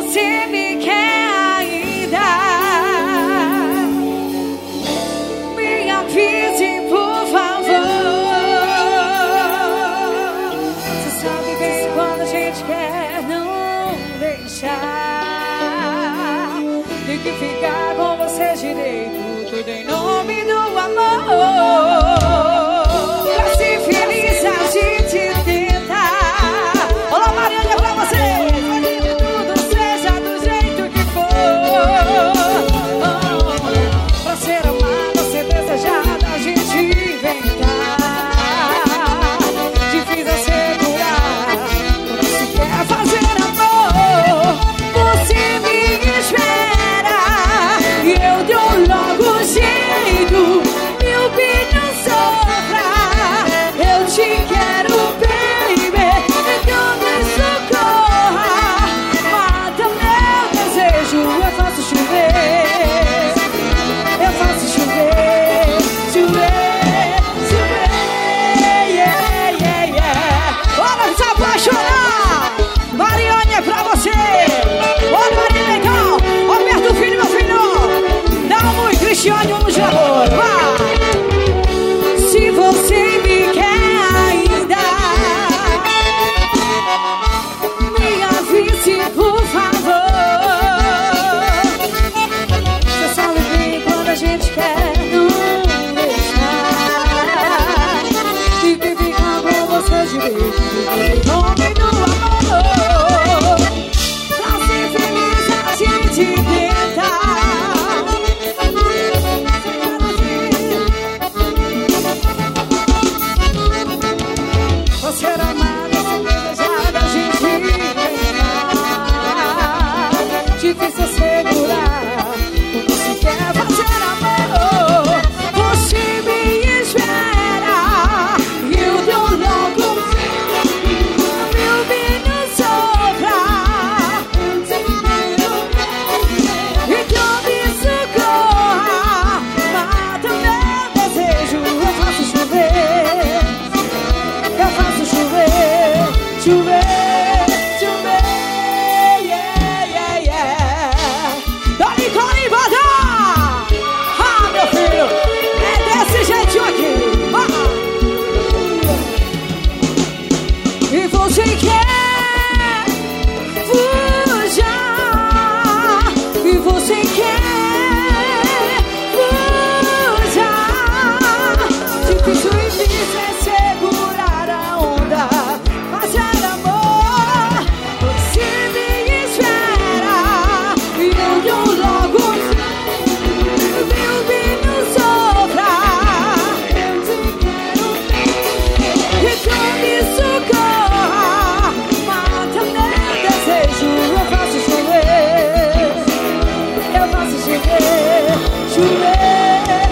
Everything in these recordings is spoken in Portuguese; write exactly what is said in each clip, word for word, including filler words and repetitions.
você me quer ainda, me avise, por favor. Você sabe bem quando a gente quer não deixar. Tem que ficar com você direito, tudo em nome do amor. Pra ser feliz a gente tenta. Olá, Mariana, é pra você. Fazer que tudo seja do jeito que for. Pra ser amada, ser desejada, a gente inventar. Difícil assegurar quando se quer fazer amor. Você me espera e eu dou logo um jeito. Meu bem, não sofra, eu te quero, baby. Então me socorra, mata meu desejo. Eu faço chover, eu faço chover, chover, chover, yeah, yeah, yeah. Bora se apaixonar. Mariane, é pra você. Bora, Mariane, legal. Aperta o filho, meu filho. Dá um e Cristiane, vamos de amor. Vai. Se você me quer ainda, me avise, por favor. Você sabe bem quando a gente quer não deixar. E que ficar com você direito, em nome do amor. Pra ser feliz a gente tenta. Você era amada, ser desejada, a gente inventar. Difícil assegurar quando se quer fazer amor. Você me espera e eu dou logo meu bem, não sofra. Então me socorra, mata meu desejo. Eu faço chover, eu faço chover, chover, chover, yeah, yeah, yeah. Dali, Cone, bota! Ah, meu filho, é desse jeitinho aqui. Ah. E você quer fujar, e você quer fujar. Difícil e difícil é segurar a onda, fazer amor. Você me espera e eu dou logo meu bem, não sofra. Eu te quero, então me socorra, mata meu desejo. Eu faço chover, eu faço chover, chover,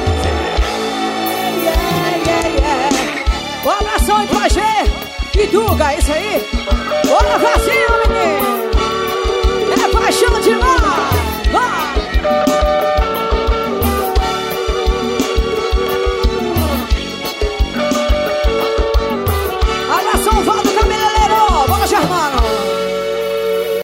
yeah, yeah, yeah. Um abração aí pra G e Duga, é isso aí?